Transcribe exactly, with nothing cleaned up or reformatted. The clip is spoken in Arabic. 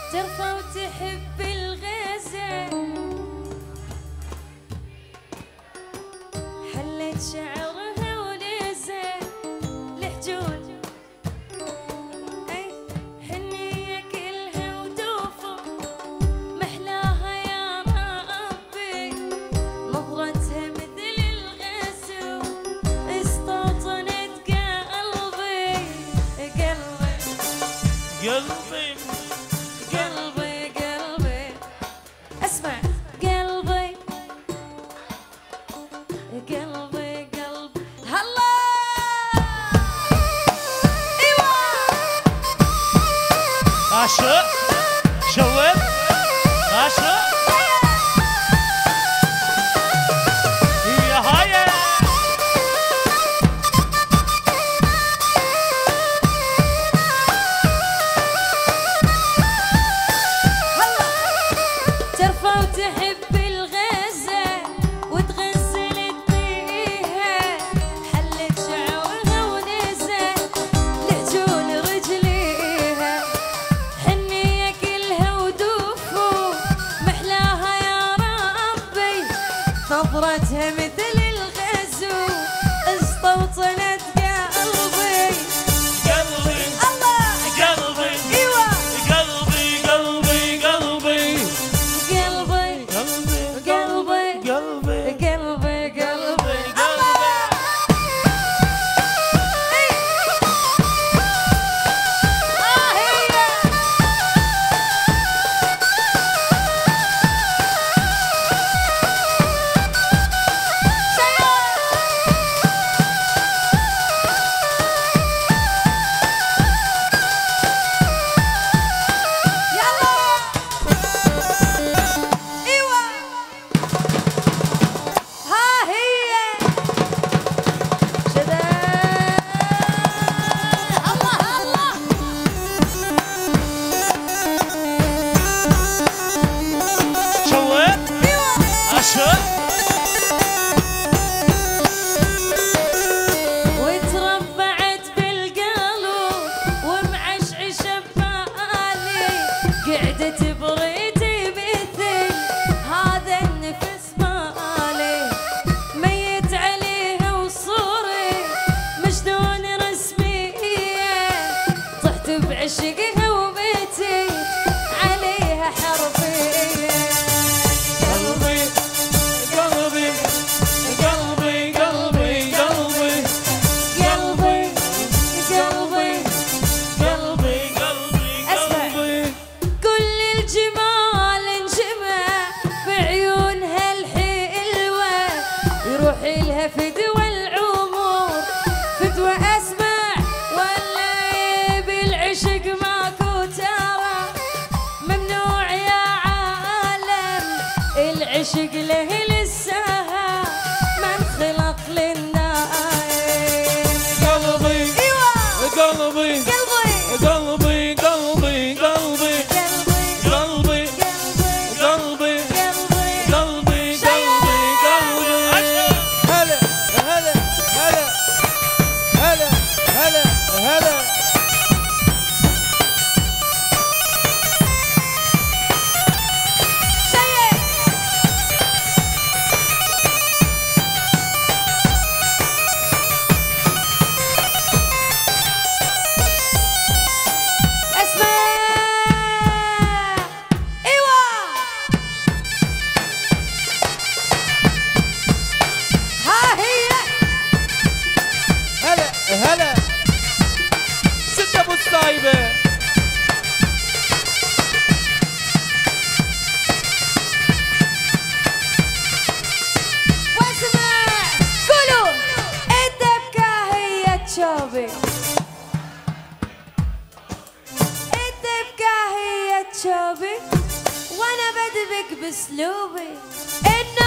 ترفع وتحب الغزل حلت شعرها ونزل لحجون اي حنية كلها ودوفه محلاها يا ربي نظرتها مثل الغزو استوطنت قلبي قلبي قلبي قلبي قلبي اسمع قلبي قلبي قلبي هلا ايوه عاشق شوت عاشق يا هاي ترفع وتحب الغزل وتغزلت بيها حلت شعورها ونزل لحجون رجليها حنية كلها ودوفو محلاها يا ربي نظرتها مثل الغزو استوطنت قلبي قلبي الله قلبي ايوه قلبي قلبي قلبي قلبي قلبي قلبي قلبي قلبي قلبي الله إيه. آه هي يلا ايوه ها هي شدا الله الله شوت ايوه عاشق وتربعت بالقلب ومعشعشة ببالي قعدت بريدي مثل هذا النفس مالي ميت عليها وصوري مجنون رسمية طحت بعشقها وبيتي عليها حرفية قلبي قلبي قلبي قلبي قلبي قلبي قلبي قلبي قلبي أسمع. قلبي كل الجمال انجمع بعيونها الحلوة يروح لها فدوى العمر فدوى أسمع ولا بالعشق ماكو ترى ممنوع يا عالم العشق له للسها ما انخلق للنايم قلبي ايوه قلبي قلبي قلبي قلبي قلبي قلبي قلبي قلبي قلبي قلبي قلبي قلبي قلبي هلا هلا هلا هلا هلا هلا شيء اسمع ايوه ها هي هلا هلا ستة ابو الصايبه واسمع قولوا الدبكة هي تشوبي الدبكة هي تشوبي وانا بدبك باسلوبي انه